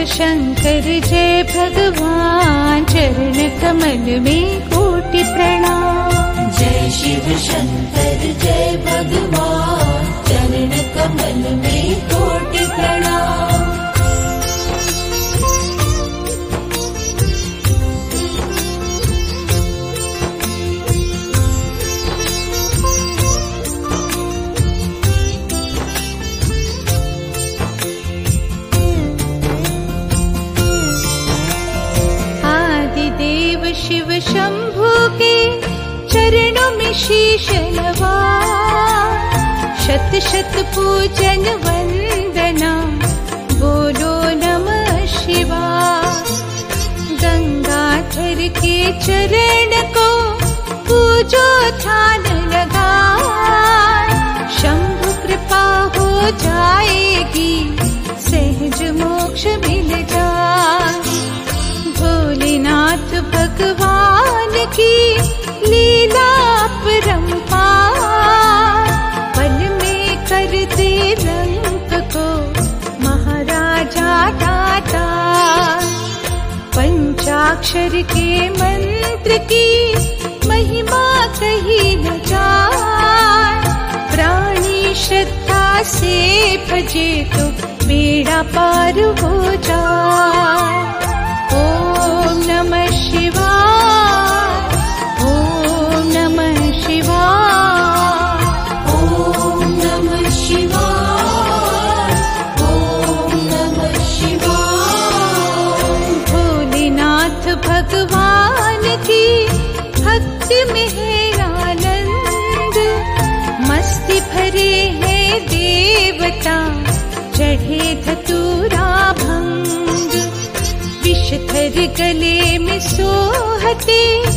शंकर जय भगवान, चरण कमल में कोटि प्रणाम। जय शिव शंकर जय भगवान, चरण कमल में कोटि प्रणाम। देव शिव शंभु के चरणों में शीश नवा, शत शत पूजन वंदना, बोलो नमः शिवाय। गंगाधर के चरण को पूजो ध्यान लगाए, शंभु कृपा हो जाएगी, सहज मोक्ष मिल जाए। भोलेनाथ भगवान की लीला परंपार, पल में कर दे लंक को महाराजा दाता। पंचाक्षर के मंत्र की महिमा कही न जाए, प्राणी श्रद्धा से भजे तो बेड़ा पार हो जाए। ओम नमः शिवाय, ओम नमः शिवाय, ओम नमः शिवाय, ओम नमः शिवाय। भोलेनाथ भगवान की भक्ति में है आनंद, मस्ती भरे है देवता, चढ़े धतूरा भंग। विषधर गले में सोहते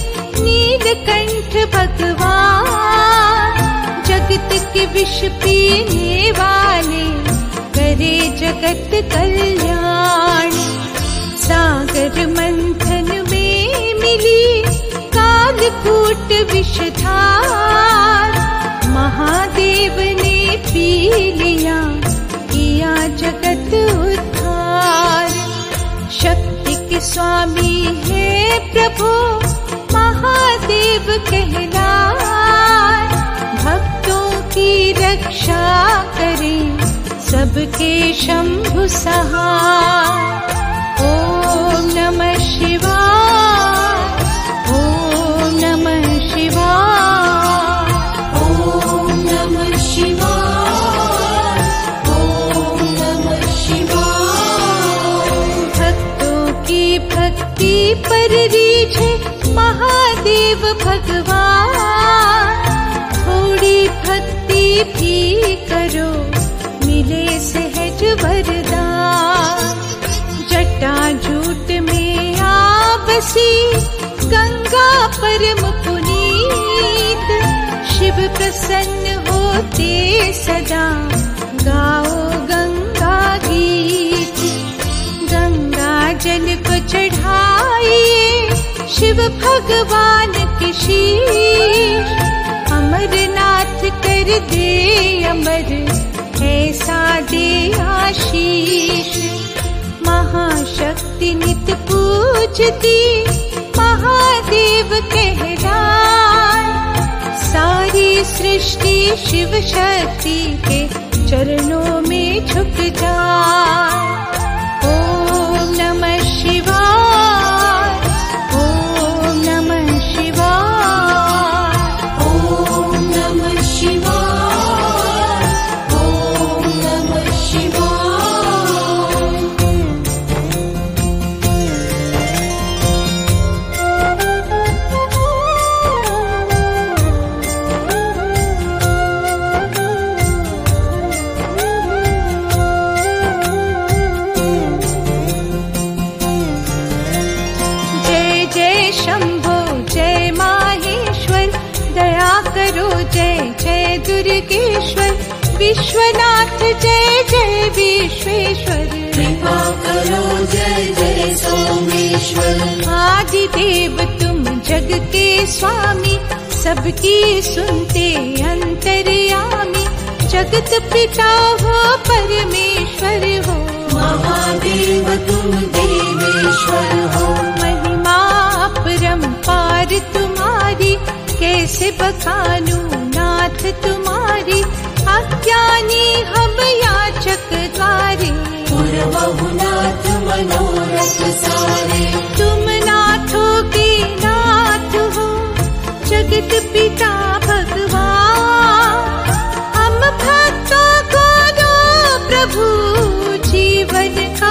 नीलकंठ भगवान, जगत के विष पीने वाले, करे जगत कल्याण। सागर मंथन में मिली कालकूट विषधार, महादेव ने पी लिया, किया जगत उद्धार। शक्ति के स्वामी है प्रभु महादेव कहलाए, भक्तों की रक्षा करे, सबके शंभु सहाय। ओम नमः शिवाय, ओम नमः शिवाय, ओम नमः शिवाय, ओम नमः शिवाय। भक्तों की भक्ति पर रीझे महादेव भगवान, थोड़ी भक्ति भी करो, मिले सहज वरदान। जटा जूट में आ बसी गंगा परम पुनीत, शिव प्रसन्न होते सदा, गाओ गंगा गीत। गंगा जल को चढ़ाइए शिव भगवान की शीश, अमरनाथ कर दे अमर, ऐसा दे आशीष। महाशक्ति नित पूजती, महादेव कहलाए, सारी सृष्टि शिव शक्ति के चरणों में झुक जाए। ओम नमः शिवाय, ओम नमः शिवाय, ओम नमः शिवाय, ओम नमः शिवाय। जय जय दुर्गेश्वर, विश्वनाथ जय जय विश्वेश्वर। कृपा करो जय जय सोमेश्वर। आदिदेव तुम जग के स्वामी, सबकी सुनते अंतर्यामी, जगत पिता हो परमेश्वर हो। महादेव तुम देवेश्वर हो। महिमा अपरंपार तुम्हारी, कैसे बखानू नाथ तुम्हारी। अज्ञानी हम याचक कारी, पुरवहु नाथ मनोरथ सारे। तुम नाथों के नाथ हो, जगत पिता भगवान। हम भक्तों को दो प्रभु, जीवन का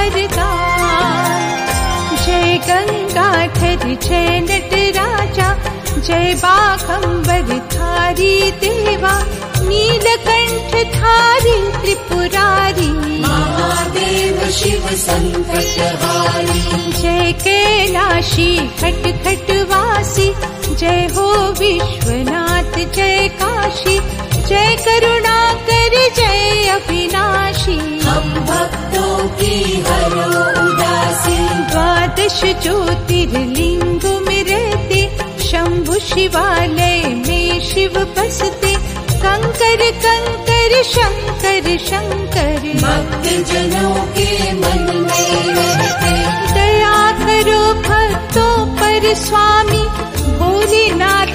वरदान। जय गंगाधर जय नटराजा, जय बाघंबर धारी देवा। नीलकंठ धारी त्रिपुरारी, महादेव शिव संकटहारी। जय कैलाशी खट खट वासी, जय हो विश्वनाथ जय काशी। जय करुणाकर जय अविनाशी, हम भक्तों की हरो उदासी। द्वादश ज्योतिर्लिंग में रहते, शंभु शिवालय में शिव बसते। कंकर कंकर शंकर शंकर, भक्त जनों के मन में रहते। दया करो भक्तों पर स्वामी, भोलेनाथ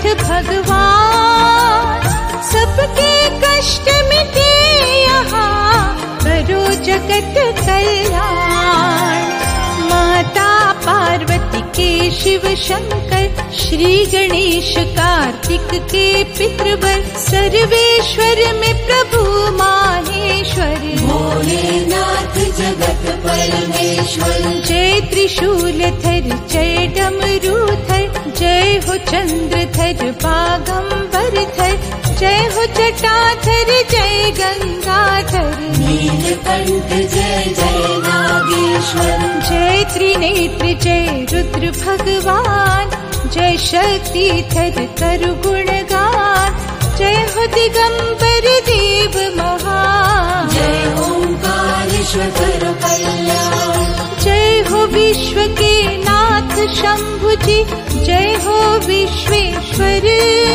भगवान। सबके कष्ट मिटे यहाँ, करो जगत कल्याण। माता पार्वती के शिव शंकर, श्री गणेश कार्तिक के पितृवर। सर्वेश्वर में प्रभु माहेश्वर, भोलेनाथ जगत परमेश्वर। जय त्रिशूलधर जय डमरूधर, जय हो चंद्रधर बागंबरधर। जय हो जटाधर जय गंगाधर, नीलकंठ जय जय नागेश्वर। जय त्रिनेत्र जय रुद्र भगवान, जय शक्तिधर करु गुणगान। जय हो दिगंबर देव महान, जय ओंकारेश्वर करो कल्याण। जय हो विश्व के नाथ शंभु जी, जय हो विश्वेश्वर।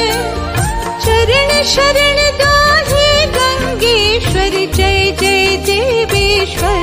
चरण शरण गाहे गंगेश्वर, जय जय देवेश्वर।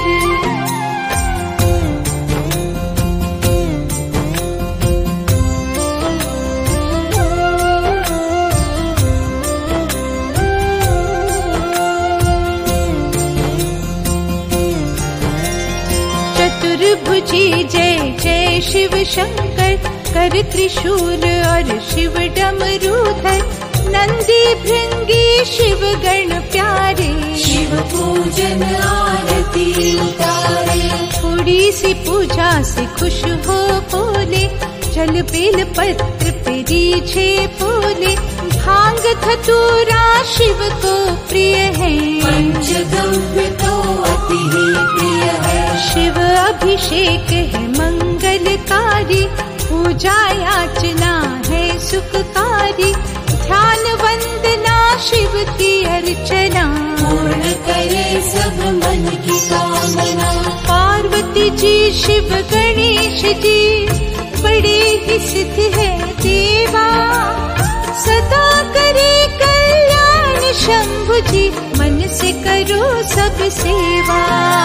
चतुर्भुजी जय जय शिव शंकर, कर त्रिशूल और शिव डमरूधर। नंदी भृंगी शिव गण प्यारे, शिव पूजन आरती उतारे। थोड़ी सी पूजा से खुश हो बोले, जल बेल पत्र पे दीजे बोले। भांग धतूरा शिव को प्रिय है, पंचगव्य तो अति ही प्रिय है। शिव अभिषेक है मंगलकारी, पूजा याचना है सुखकारी। ध्यान वंदना शिव की अर्चना, पूर्ण करे सब मन की कामना। पार्वती जी शिव गणेश जी, बड़े ही सिद्ध है देवा। सदा करे कल्याण शंभु जी, मन से करो सब सेवा।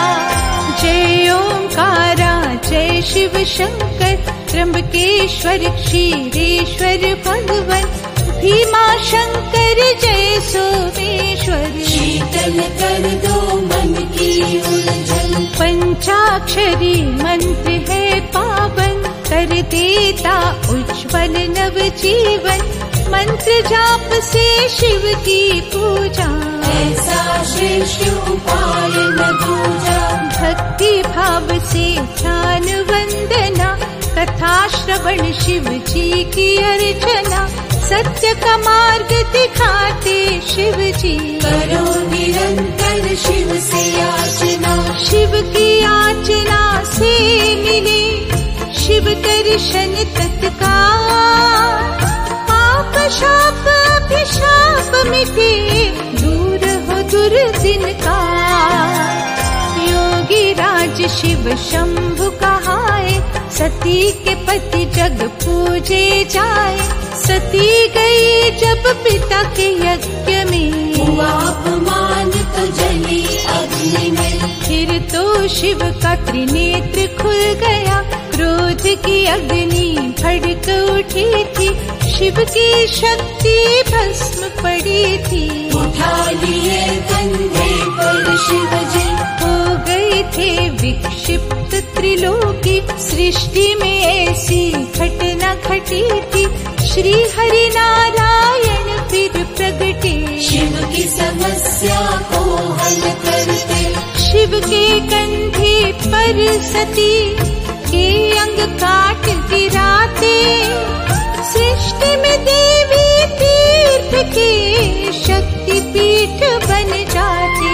जय ओंकारा जय शिव शंकर, त्र्यंबकेश्वर क्षीरेश्वर भगवन। भीमा शंकर जय सोमेश्वर, शीतल कर दो मन की उलझन। पंचाक्षरी मंत्र है पावन, कर देता उज्ज्वल नव जीवन। मंत्र जाप से शिव की पूजा, ऐसा श्रेष्ठ उपाय न दूजा। भक्ति भाव से ध्यान वंदना, कथा श्रवण शिव जी की अर्चना। सत्य का मार्ग दिखाते शिव जी, करो निरंतर शिव से याचना। शिव की याचना से मिले शिव दर्शन तत्काल। पाप शाप अभिशाप मिटे, दूर हो दुर्दिन का। योगी राज शिव शंभु कहाए, सती के पति जग पूजे जाए। सती गई जब पिता के यज्ञ में, हुआ अपमान तो जली अग्नि में। फिर तो शिव का त्रिनेत्र खुल गया, क्रोध की अग्नि भड़क उठी थी, शिव की शक्ति भस्म पड़ी थी। उठा लिए कंधे पर शिव जी, हो गए थे विक्षिप्त त्रिलोकी, सृष्टि में ऐसी घटना घटी थी, श्री हरि नारायण फिर प्रगटे, शिव की समस्या को हल करते। शिव के कंधे पर सती के अंग काट गिराते, सृष्टि में देवी तीर्थ के शक्ति पीठ बन जाते।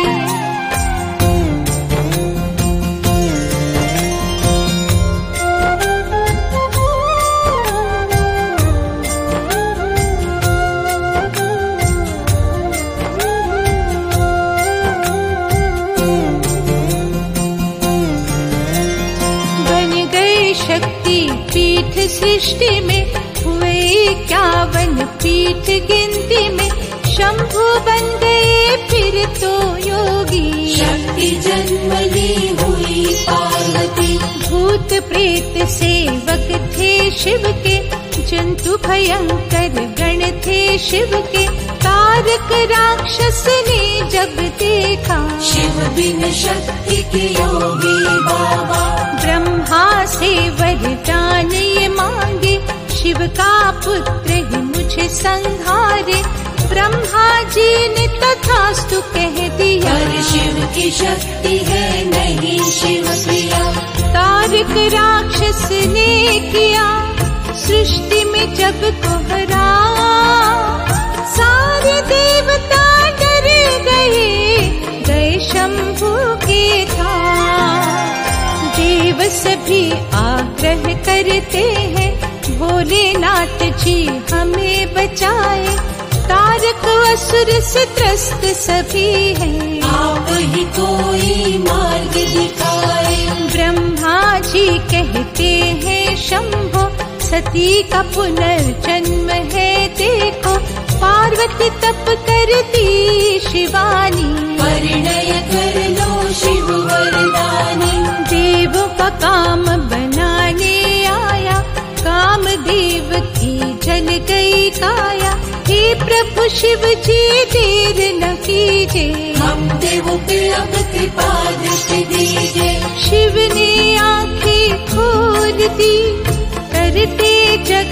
शक्ति पीठ सृष्टि में हुए 51 पीठ गिनती में, शंभु बन गए फिर तो योगी, शक्ति जन्म ली हुई पार्वती। भूत प्रेत सेवक थे शिव के, जंतु भयंकर गण थे शिव के, तारक राक्षस ने जब देखा, शिव बिन शक्ति के योगी बाबा। ब्रह्मा से वरदान ये मांगे, शिव का पुत्र ही मुझे संहारे, ब्रह्मा जी ने तथास्तु कह दिया, पर शिव की शक्ति है नहीं शिव प्रिया। तारक राक्षस ने किया सृष्टि में जब कोहरा, सारे देवता डर गए शंभु के धाम। देव सभी आग्रह करते हैं, भोलेनाथ जी हमें बचाए, तारक असुर से त्रस्त सभी हैं, आप ही कोई मार्ग दिखाए। ब्रह्मा जी कहते हैं शंभो, सती का पुनर्जन्म है देखो, पार्वती तप करती शिवानी, परिणय कर लो शिव वरदानी। देवों का काम बनाने आया, कामदेव की जल गई काया, हे प्रभु शिव जी देर न कीजिए, हम देवों पे अब कृपा दृष्टि दीजिए। शिव ने आंखें खोल दी, करते जग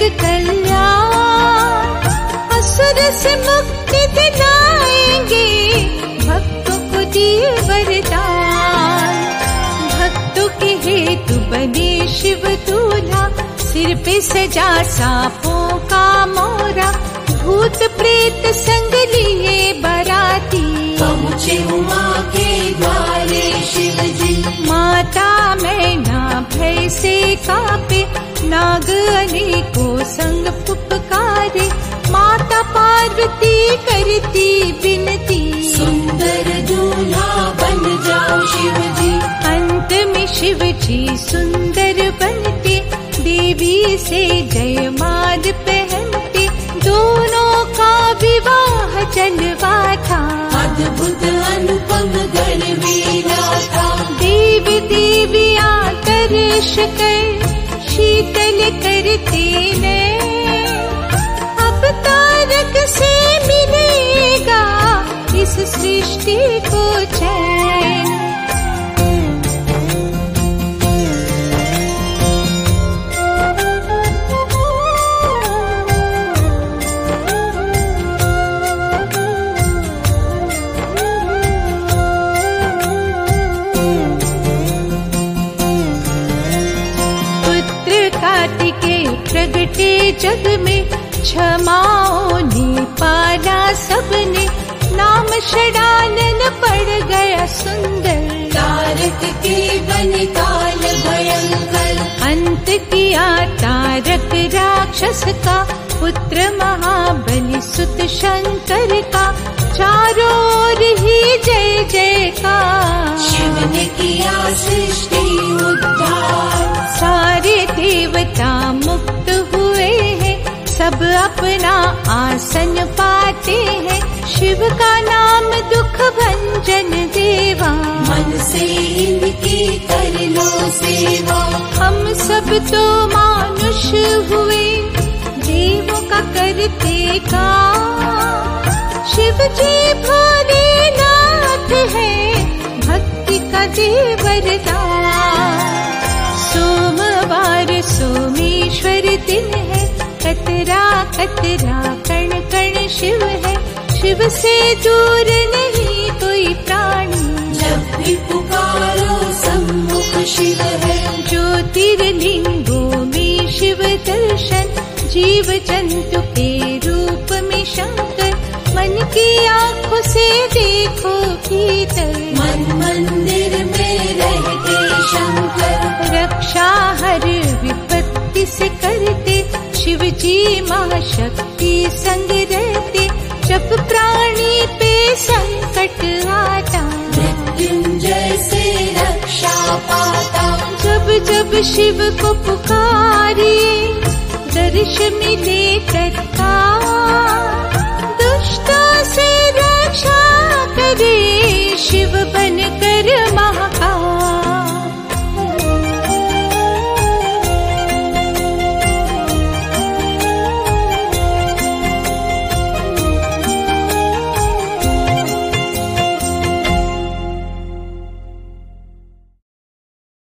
कल्याण, असुर से मुक्ति दिलाएंगे, भक्तों को दिए वरदान। भक्तों के हेतु बने शिव दूल्हा, सिर पे सजा सांपों का मोरा, भूत प्रेत संग लिए बाराती, पहुँचे उमा के द्वारे शिव जी। माता मैना भय से कांपे, नाग अनेकों संग पुपकारे, माता पार्वती करती विनती, सुंदर दूल्हा बन जाओ शिव जी। अंत में शिव जी सुंदर बनते, देवी से जयमाल पहनते, दोनों का विवाह जलवा था, अद्भुत अनुपम गणवीरा था। देव देवियां दर्श कर शीतल करते ने, अब तारक से मिलेगा इस सृष्टि को चैन। प्रगटे जग में, क्षमाओं ने पाला सबने, नाम षडानन पड़ गया सुंदर, तारक के बन काल भयंकर। अंत किया तारक राक्षस का, पुत्र महाबली सुत शंकर का, चारों ओर ही जय जयकार, शिव ने किया सृष्टि उद्धार। सारे देवता मुक्त हुए हैं, सब अपना आसन पाते हैं, शिव का नाम दुख भंजन देवा, मन से इनकी कर लो सेवा। हम सब तो मानुष हुए, देवों का करते काम। शिव जी भोलेनाथ है, भक्ति का देवरदान। सोमवार सोमेश्वर दिन है, कतरा कतरा कण कण शिव है। शिव से दूर नहीं कोई प्राणी, जब भी पुकारो सम्मुख शिव है। ज्योतिर्लिंगों में शिव दर्शन, जीव जंतु के रूप में शंकर। मन की आँखों से देखो भीतर, मन मंदिर में रहते शंकर। रक्षा हर विपत्ति से करते, शिव जी महाशक्ति संग रहते। जब प्राणी पे संकट आता, मृत्युंजय से रक्षा पाता। जब जब शिव को पुकारिए, दर्श मिले तत्काल।